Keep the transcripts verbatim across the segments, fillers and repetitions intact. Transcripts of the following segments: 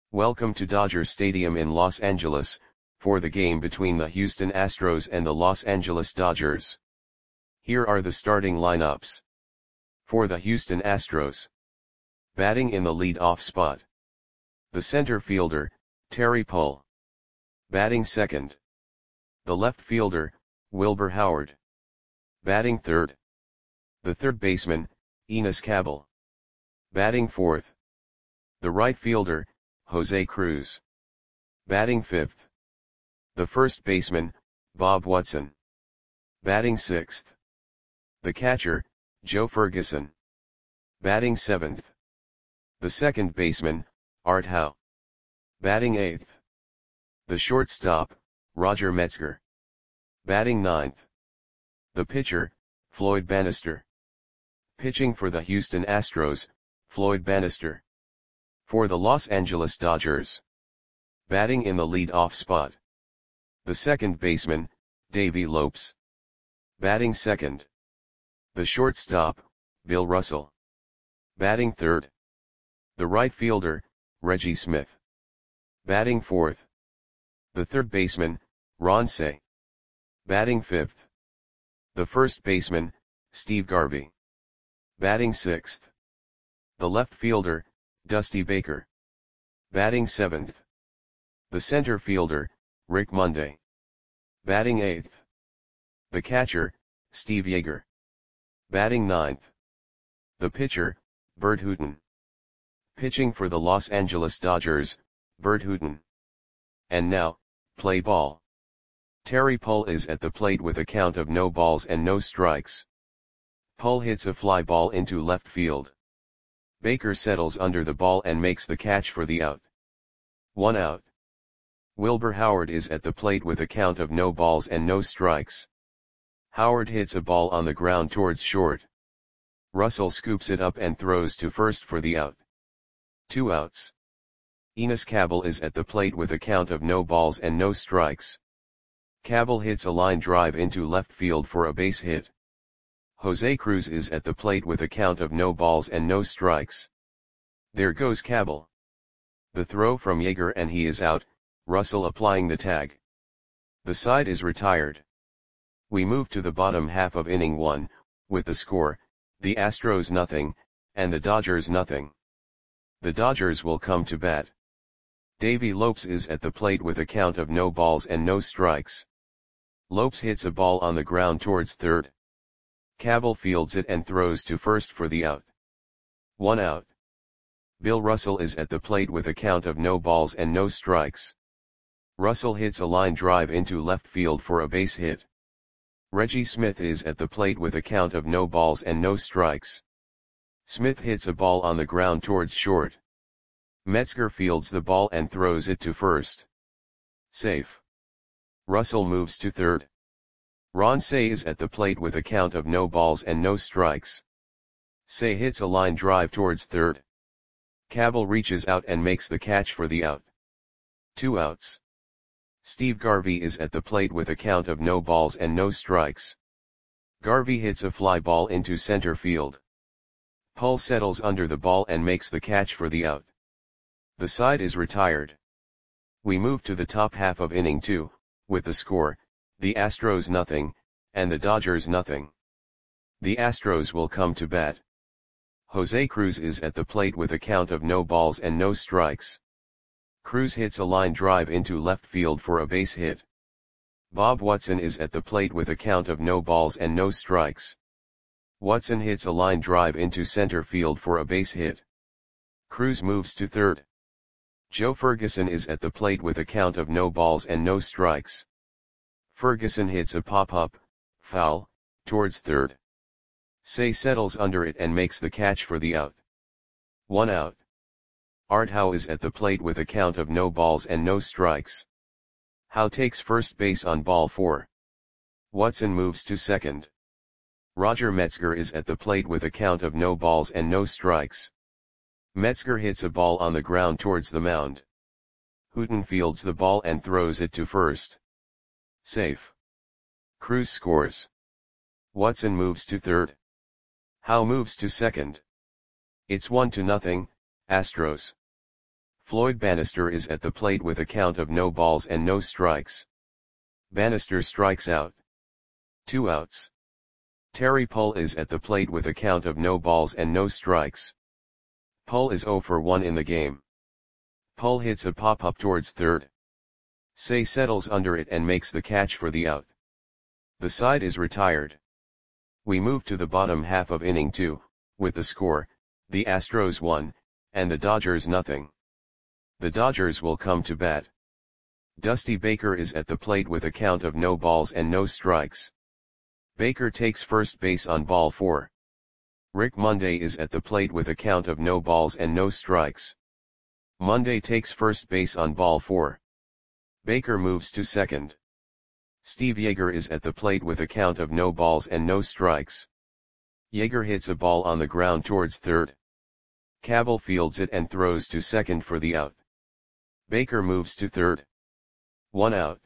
Welcome to Dodger Stadium in Los Angeles, for the game between the Houston Astros and the Los Angeles Dodgers. Here are the starting lineups. For the Houston Astros. Batting in the lead-off spot. The center fielder, Terry Pull. Batting second. The left fielder, Wilbur Howard. Batting third. The third baseman, Enos Cabell. Batting fourth. The right fielder, Jose Cruz. Batting fifth. The first baseman, Bob Watson. Batting sixth. The catcher, Joe Ferguson. Batting seventh. The second baseman, Art Howe. Batting eighth. The shortstop, Roger Metzger. Batting ninth. The pitcher, Floyd Bannister. Pitching for the Houston Astros, Floyd Bannister. For the Los Angeles Dodgers. Batting in the lead-off spot. The second baseman, Davey Lopes. Batting second. The shortstop, Bill Russell. Batting third. The right fielder, Reggie Smith. Batting fourth. The third baseman, Ron Cey. Batting fifth. The first baseman, Steve Garvey. Batting sixth. The left fielder, Dusty Baker. Batting seventh. The center fielder, Rick Monday. Batting eighth. The catcher, Steve Yeager. Batting ninth. The pitcher, Bert Hooton. Pitching for the Los Angeles Dodgers, Bert Hooton. And now, play ball. Terry Pull is at the plate with a count of no balls and no strikes. Pull hits a fly ball into left field. Baker settles under the ball and makes the catch for the out. One out. Wilbur Howard is at the plate with a count of no balls and no strikes. Howard hits a ball on the ground towards short. Russell scoops it up and throws to first for the out. Two outs. Enos Cabell is at the plate with a count of no balls and no strikes. Cabell hits a line drive into left field for a base hit. Jose Cruz is at the plate with a count of no balls and no strikes. There goes Cabell. The throw from Yeager and he is out, Russell applying the tag. The side is retired. We move to the bottom half of inning one, with the score, the Astros nothing, and the Dodgers nothing. The Dodgers will come to bat. Davey Lopes is at the plate with a count of no balls and no strikes. Lopes hits a ball on the ground towards third. Cabell fields it and throws to first for the out. One out. Bill Russell is at the plate with a count of no balls and no strikes. Russell hits a line drive into left field for a base hit. Reggie Smith is at the plate with a count of no balls and no strikes. Smith hits a ball on the ground towards short. Metzger fields the ball and throws it to first. Safe. Russell moves to third. Ron Cey is at the plate with a count of no balls and no strikes. Cey hits a line drive towards third. Cabell reaches out and makes the catch for the out. Two outs. Steve Garvey is at the plate with a count of no balls and no strikes. Garvey hits a fly ball into center field. Pull settles under the ball and makes the catch for the out. The side is retired. We move to the top half of inning two, with the score, the Astros nothing, and the Dodgers nothing. The Astros will come to bat. Jose Cruz is at the plate with a count of no balls and no strikes. Cruz hits a line drive into left field for a base hit. Bob Watson is at the plate with a count of no balls and no strikes. Watson hits a line drive into center field for a base hit. Cruz moves to third. Joe Ferguson is at the plate with a count of no balls and no strikes. Ferguson hits a pop-up, foul, towards third. Cey settles under it and makes the catch for the out. One out. Art Howe is at the plate with a count of no balls and no strikes. Howe takes first base on ball four. Watson moves to second. Roger Metzger is at the plate with a count of no balls and no strikes. Metzger hits a ball on the ground towards the mound. Hooton fields the ball and throws it to first. Safe. Cruz scores. Watson moves to third. Howe moves to second. It's one to nothing, Astros. Floyd Bannister is at the plate with a count of no balls and no strikes. Bannister strikes out. Two outs. Terry Pull is at the plate with a count of no balls and no strikes. Pull is oh for one in the game. Pull hits a pop-up towards third. Say settles under it and makes the catch for the out. The side is retired. We move to the bottom half of inning two, with the score, the Astros one, and the Dodgers nothing. The Dodgers will come to bat. Dusty Baker is at the plate with a count of no balls and no strikes. Baker takes first base on ball four. Rick Monday is at the plate with a count of no balls and no strikes. Monday takes first base on ball four. Baker moves to second. Steve Yeager is at the plate with a count of no balls and no strikes. Yeager hits a ball on the ground towards third. Cabell fields it and throws to second for the out. Baker moves to third. One out.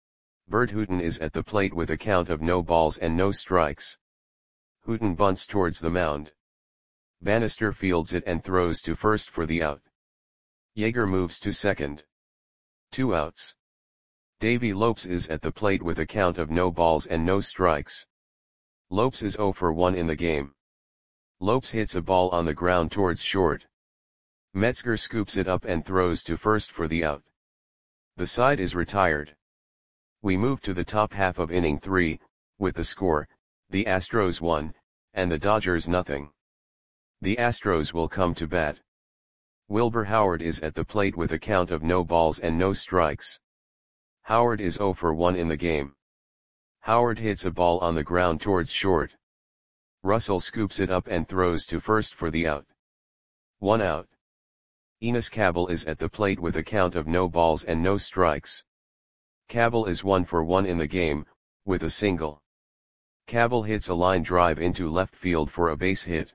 Bert Hooton is at the plate with a count of no balls and no strikes. Hooton bunts towards the mound. Bannister fields it and throws to first for the out. Yeager moves to second. Two outs. Davey Lopes is at the plate with a count of no balls and no strikes. Lopes is oh for one in the game. Lopes hits a ball on the ground towards short. Metzger scoops it up and throws to first for the out. The side is retired. We move to the top half of inning three, with the score, the Astros one, and the Dodgers nothing. The Astros will come to bat. Wilbur Howard is at the plate with a count of no balls and no strikes. Howard is oh for one in the game. Howard hits a ball on the ground towards short. Russell scoops it up and throws to first for the out. One out. Enos Cabell is at the plate with a count of no balls and no strikes. Cabell is one for one in the game, with a single. Cabell hits a line drive into left field for a base hit.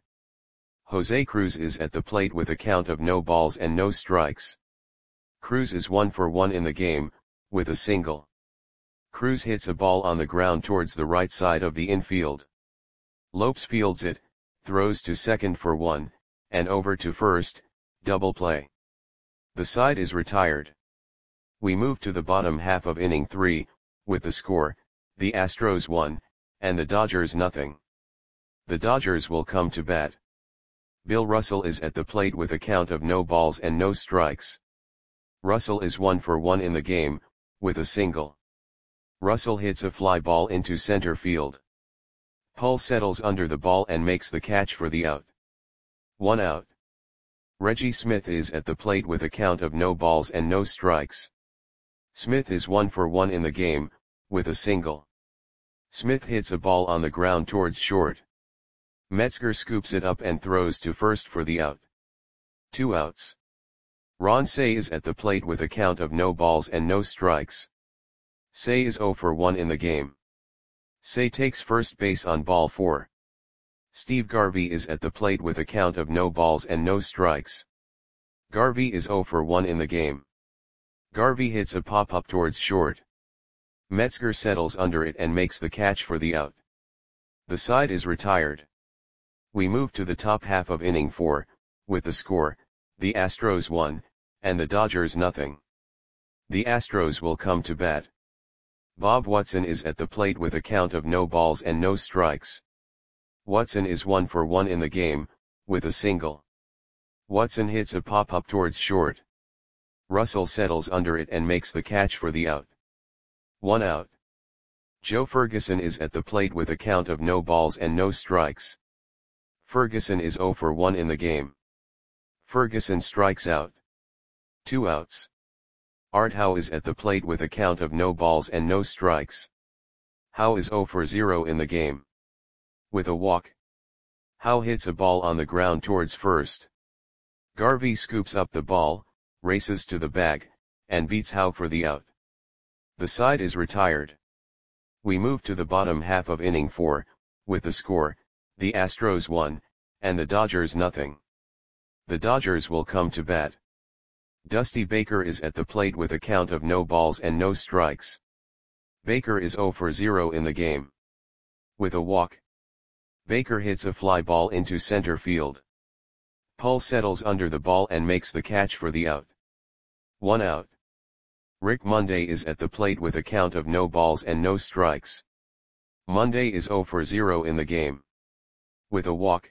Jose Cruz is at the plate with a count of no balls and no strikes. Cruz is one for one in the game, with a single. Cruz hits a ball on the ground towards the right side of the infield. Lopes fields it, throws to second for one, and over to first, double play. The side is retired. We move to the bottom half of inning three, with the score, the Astros one, and the Dodgers nothing. The Dodgers will come to bat. Bill Russell is at the plate with a count of no balls and no strikes. Russell is one for one in the game, with a single. Russell hits a fly ball into center field. Pull settles under the ball and makes the catch for the out. One out. Reggie Smith is at the plate with a count of no balls and no strikes. Smith is one for one in the game, with a single. Smith hits a ball on the ground towards short. Metzger scoops it up and throws to first for the out. Two outs. Ron Cey is at the plate with a count of no balls and no strikes. Cey is oh for one in the game. Cey takes first base on ball four. Steve Garvey is at the plate with a count of no balls and no strikes. Garvey is oh for one in the game. Garvey hits a pop-up towards short. Metzger settles under it and makes the catch for the out. The side is retired. We move to the top half of inning four, with the score, the Astros one, and the Dodgers nothing. The Astros will come to bat. Bob Watson is at the plate with a count of no balls and no strikes. Watson is one for one in the game, with a single. Watson hits a pop-up towards short. Russell settles under it and makes the catch for the out. One out. Joe Ferguson is at the plate with a count of no balls and no strikes. Ferguson is oh for one in the game. Ferguson strikes out. Two outs. Art Howe is at the plate with a count of no balls and no strikes. Howe is oh for zero in the game. With a walk. Howe hits a ball on the ground towards first. Garvey scoops up the ball, races to the bag, and beats Howe for the out. The side is retired. We move to the bottom half of inning four, with the score, the Astros one, and the Dodgers nothing. The Dodgers will come to bat. Dusty Baker is at the plate with a count of no balls and no strikes. Baker is oh for zero in the game. With a walk. Baker hits a fly ball into center field. Pull settles under the ball and makes the catch for the out. One out. Rick Monday is at the plate with a count of no balls and no strikes. Monday is zero for zero in the game. With a walk,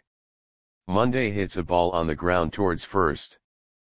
Monday hits a ball on the ground towards first.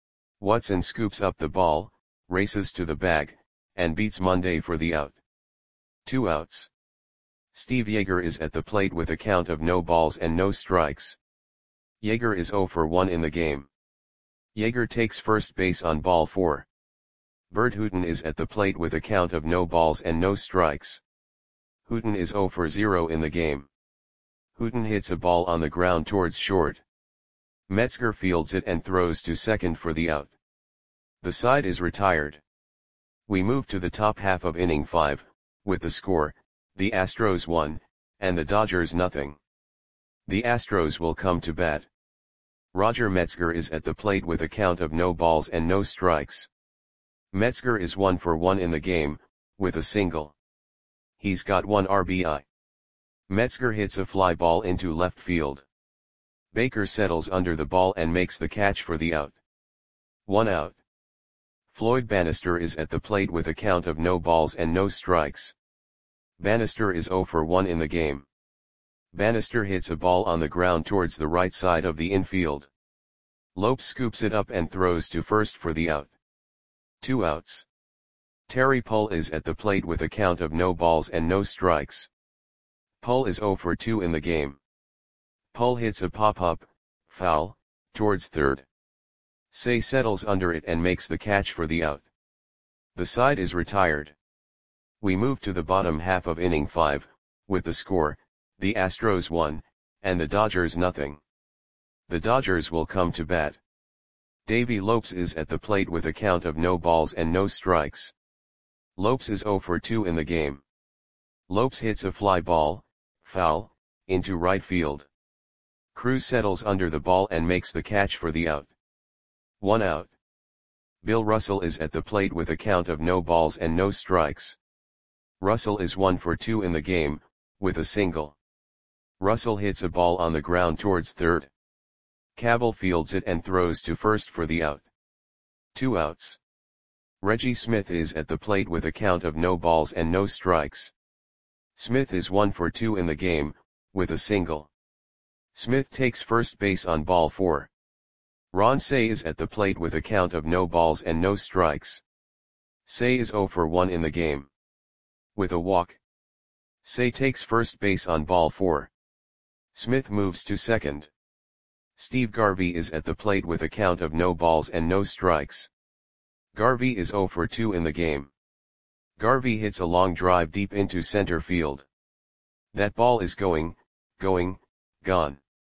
Watson scoops up the ball, races to the bag, and beats Monday for the out. Two outs. Steve Yeager is at the plate with a count of no balls and no strikes. Yeager is zero for one in the game. Yeager takes first base on ball four. Bert Hooton is at the plate with a count of no balls and no strikes. Hooton is zero for zero in the game. Hooton hits a ball on the ground towards short. Metzger fields it and throws to second for the out. The side is retired. We move to the top half of inning five, with the score, the Astros one, and the Dodgers nothing. The Astros will come to bat. Roger Metzger is at the plate with a count of no balls and no strikes. Metzger is one for one in the game, with a single. He's got one R B I. Metzger hits a fly ball into left field. Baker settles under the ball and makes the catch for the out. One out. Floyd Bannister is at the plate with a count of no balls and no strikes. Bannister is zero for one in the game. Bannister hits a ball on the ground towards the right side of the infield. Lopes scoops it up and throws to first for the out. Two outs. Terry Pull is at the plate with a count of no balls and no strikes. Pull is zero for two in the game. Pull hits a pop-up, foul, towards third. Say settles under it and makes the catch for the out. The side is retired. We move to the bottom half of inning five, with the score, the Astros one, and the Dodgers nothing. The Dodgers will come to bat. Davey Lopes is at the plate with a count of no balls and no strikes. Lopes is zero for two in the game. Lopes hits a fly ball, foul, into right field. Cruz settles under the ball and makes the catch for the out. One out. Bill Russell is at the plate with a count of no balls and no strikes. Russell is one for two in the game, with a single. Russell hits a ball on the ground towards third. Cabell fields it and throws to first for the out. Two outs. Reggie Smith is at the plate with a count of no balls and no strikes. Smith is one for two in the game, with a single. Smith takes first base on ball four. Ron Cey is at the plate with a count of no balls and no strikes. Cey is zero for one in the game. With a walk, Cey takes first base on ball four. Smith moves to second. Steve Garvey is at the plate with a count of no balls and no strikes. Garvey is zero for two in the game. Garvey hits a long drive deep into center field. That ball is going, going, gone.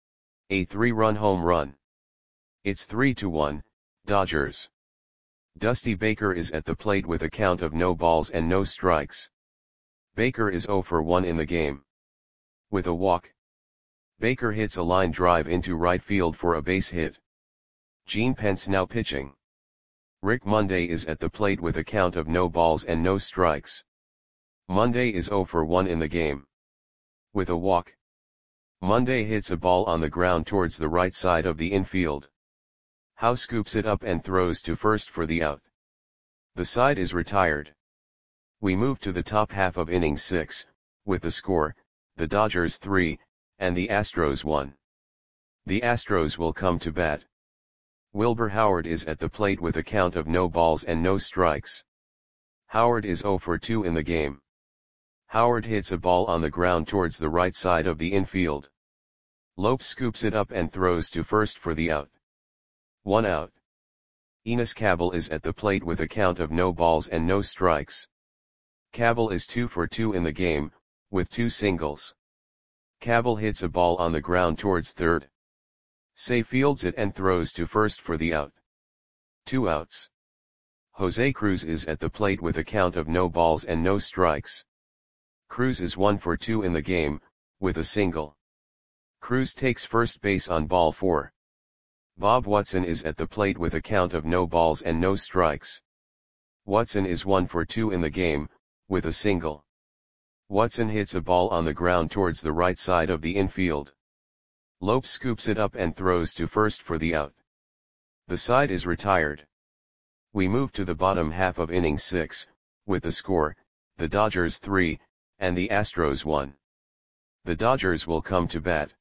A three-run home run. It's three to one, Dodgers. Dusty Baker is at the plate with a count of no balls and no strikes. Baker is zero for one in the game. With a walk, Baker hits a line drive into right field for a base hit. Gene Pence now pitching. Rick Monday is at the plate with a count of no balls and no strikes. Monday is zero for one in the game. With a walk, Monday hits a ball on the ground towards the right side of the infield. Howe scoops it up and throws to first for the out. The side is retired. We move to the top half of inning six, with the score, the Dodgers three, and the Astros one. The Astros will come to bat. Wilbur Howard is at the plate with a count of no balls and no strikes. Howard is zero for two in the game. Howard hits a ball on the ground towards the right side of the infield. Lopes scoops it up and throws to first for the out. One out. Enos Cabell is at the plate with a count of no balls and no strikes. Cabell is two for two in the game, with two singles. Cabell hits a ball on the ground towards third. Cey fields it and throws to first for the out. Two outs. Jose Cruz is at the plate with a count of no balls and no strikes. Cruz is one for two in the game, with a single. Cruz takes first base on ball four. Bob Watson is at the plate with a count of no balls and no strikes. Watson is one for two in the game, with a single. Watson hits a ball on the ground towards the right side of the infield. Lopes scoops it up and throws to first for the out. The side is retired. We move to the bottom half of inning six, with the score, the Dodgers three, and the Astros one. The Dodgers will come to bat.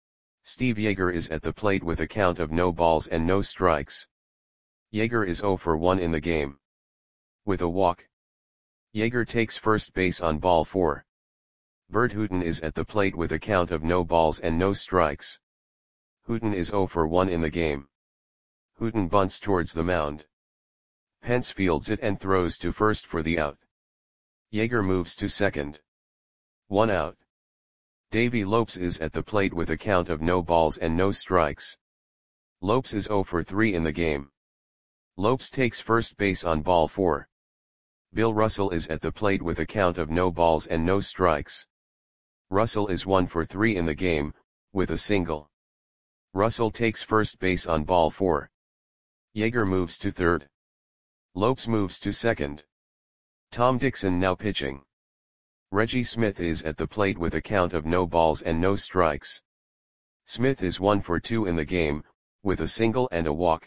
Steve Yeager is at the plate with a count of no balls and no strikes. Yeager is zero for one in the game. With a walk. Yeager takes first base on ball four. Bert Hooton is at the plate with a count of no balls and no strikes. Hooton is zero for one in the game. Hooton bunts towards the mound. Pence fields it and throws to first for the out. Yeager moves to second. One out. Davey Lopes is at the plate with a count of no balls and no strikes. Lopes is zero for three in the game. Lopes takes first base on ball four. Bill Russell is at the plate with a count of no balls and no strikes. Russell is one for three in the game, with a single. Russell takes first base on ball four. Yeager moves to third. Lopes moves to second. Tom Dixon now pitching. Reggie Smith is at the plate with a count of no balls and no strikes. Smith is one for two in the game, with a single and a walk.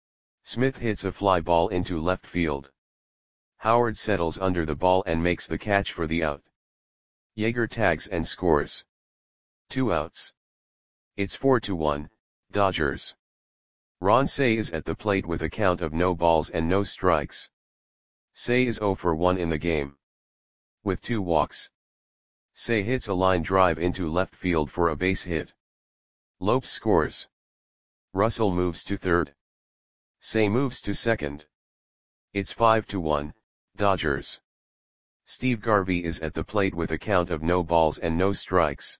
Smith hits a fly ball into left field. Howard settles under the ball and makes the catch for the out. Yeager tags and scores. Two outs. It's four to one, Dodgers. Ron Cey is at the plate with a count of no balls and no strikes. Cey is zero for one in the game. With two walks. Cey hits a line drive into left field for a base hit. Lopes scores. Russell moves to third. Cey moves to second. It's five to one, Dodgers. Steve Garvey is at the plate with a count of no balls and no strikes.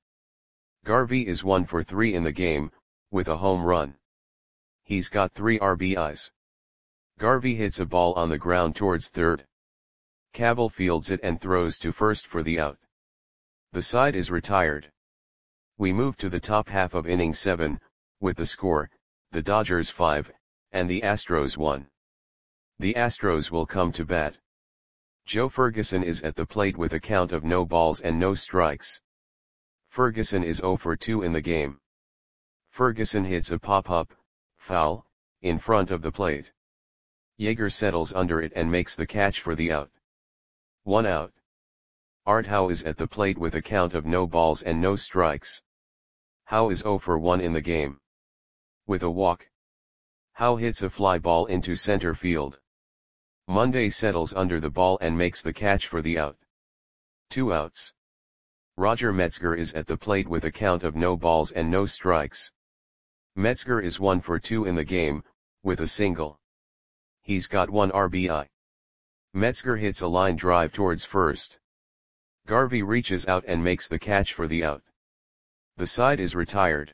Garvey is one for three in the game, with a home run. He's got three R B Is. Garvey hits a ball on the ground towards third. Cabell fields it and throws to first for the out. The side is retired. We move to the top half of inning seven, with the score, the Dodgers five, and the Astros one. The Astros will come to bat. Joe Ferguson is at the plate with a count of no balls and no strikes. Ferguson is zero for two in the game. Ferguson hits a pop-up, foul, in front of the plate. Yeager settles under it and makes the catch for the out. One out. Art Howe is at the plate with a count of no balls and no strikes. Howe is zero for one in the game. With a walk. Howe hits a fly ball into center field. Monday settles under the ball and makes the catch for the out. Two outs. Roger Metzger is at the plate with a count of no balls and no strikes. Metzger is one for two in the game, with a single. He's got one R B I. Metzger hits a line drive towards first. Garvey reaches out and makes the catch for the out. The side is retired.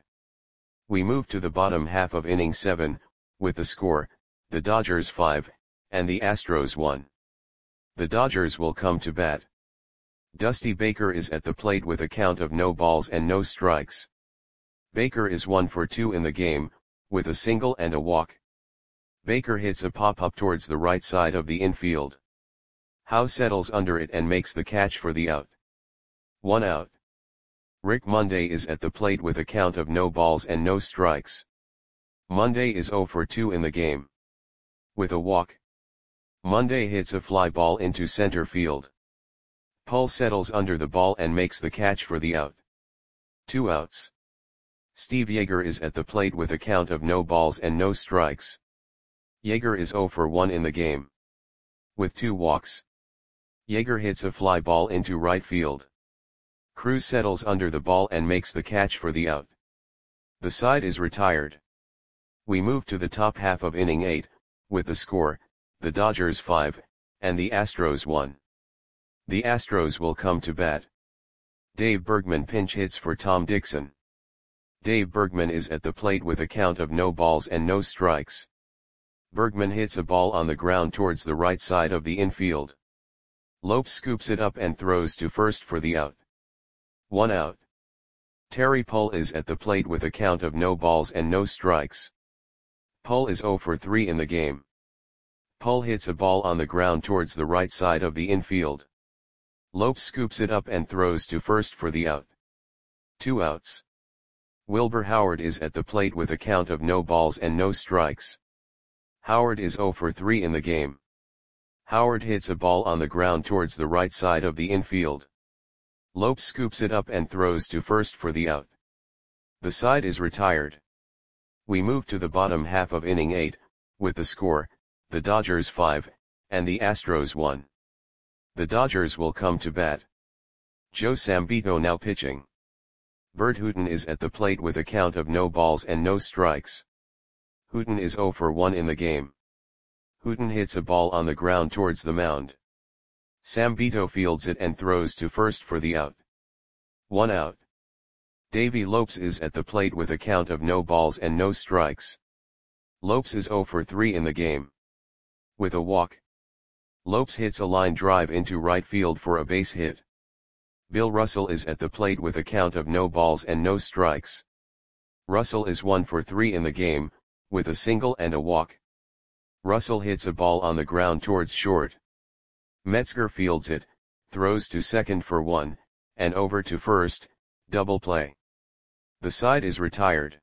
We move to the bottom half of inning seven, with the score, the Dodgers five, and the Astros one. The Dodgers will come to bat. Dusty Baker is at the plate with a count of no balls and no strikes. Baker is one for two in the game, with a single and a walk. Baker hits a pop-up towards the right side of the infield. Howe settles under it and makes the catch for the out. One out. Rick Monday is at the plate with a count of no balls and no strikes. Monday is zero for two in the game. With a walk. Monday hits a fly ball into center field. Paul settles under the ball and makes the catch for the out. Two outs. Steve Yeager is at the plate with a count of no balls and no strikes. Yeager is zero for one in the game. With two walks. Yeager hits a fly ball into right field. Cruz settles under the ball and makes the catch for the out. The side is retired. We move to the top half of inning eight, with the score, the Dodgers five, and the Astros one. The Astros will come to bat. Dave Bergman pinch hits for Tom Dixon. Dave Bergman is at the plate with a count of no balls and no strikes. Bergman hits a ball on the ground towards the right side of the infield. Lopes scoops it up and throws to first for the out. One out. Terry Pull is at the plate with a count of no balls and no strikes. Pull is zero for three in the game. Pull hits a ball on the ground towards the right side of the infield. Lopes scoops it up and throws to first for the out. Two outs. Wilbur Howard is at the plate with a count of no balls and no strikes. Howard is zero for three in the game. Howard hits a ball on the ground towards the right side of the infield. Lopes scoops it up and throws to first for the out. The side is retired. We move to the bottom half of inning eight, with the score, the Dodgers five, and the Astros one. The Dodgers will come to bat. Joe Sambito now pitching. Bert Hooton is at the plate with a count of no balls and no strikes. Hooton is zero for one in the game. Hooton hits a ball on the ground towards the mound. Sambito fields it and throws to first for the out. One out. Davey Lopes is at the plate with a count of no balls and no strikes. Lopes is zero for three in the game. With a walk, Lopes hits a line drive into right field for a base hit. Bill Russell is at the plate with a count of no balls and no strikes. Russell is one for three in the game, with a single and a walk. Russell hits a ball on the ground towards short. Metzger fields it, throws to second for one, and over to first, double play. The side is retired.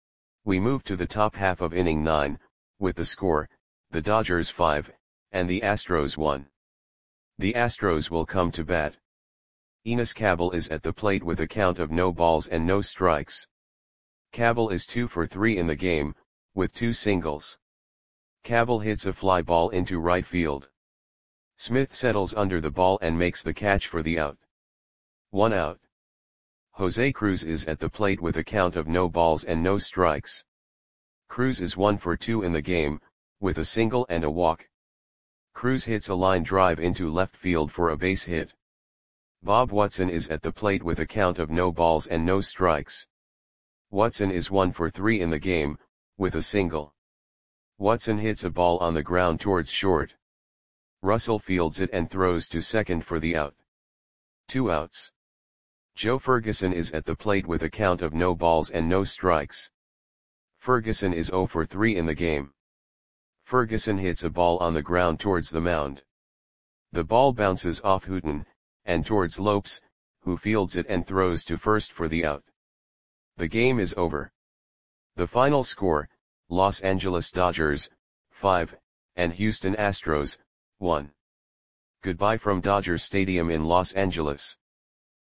We move to the top half of inning nine, with the score, the Dodgers five, and the Astros one. The Astros will come to bat. Enos Cabell is at the plate with a count of no balls and no strikes. Cabell is two for three in the game, with two singles. Cabell hits a fly ball into right field. Smith settles under the ball and makes the catch for the out. One out. Jose Cruz is at the plate with a count of no balls and no strikes. Cruz is one for two in the game, with a single and a walk. Cruz hits a line drive into left field for a base hit. Bob Watson is at the plate with a count of no balls and no strikes. Watson is one for three in the game, with a single. Watson hits a ball on the ground towards short. Russell fields it and throws to second for the out. Two outs. Joe Ferguson is at the plate with a count of no balls and no strikes. Ferguson is zero for three in the game. Ferguson hits a ball on the ground towards the mound. The ball bounces off Hooton, and towards Lopes, who fields it and throws to first for the out. The game is over. The final score, Los Angeles Dodgers, five, and Houston Astros, one. Goodbye from Dodger Stadium in Los Angeles.